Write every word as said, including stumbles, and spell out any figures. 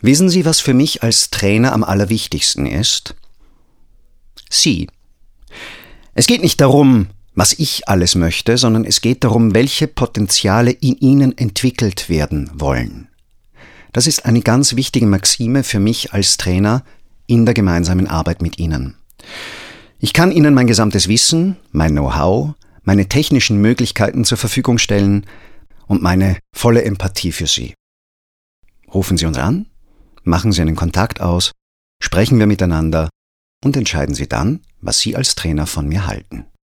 Wissen Sie, was für mich als Trainer am allerwichtigsten ist? Sie. Es geht nicht darum, was ich alles möchte, sondern es geht darum, welche Potenziale in Ihnen entwickelt werden wollen. Das ist eine ganz wichtige Maxime für mich als Trainer in der gemeinsamen Arbeit mit Ihnen. Ich kann Ihnen mein gesamtes Wissen, mein Know-how, meine technischen Möglichkeiten zur Verfügung stellen und meine volle Empathie für Sie. Rufen Sie uns an, machen Sie einen Kontakt aus, sprechen wir miteinander und entscheiden Sie dann, was Sie als Trainer von mir halten.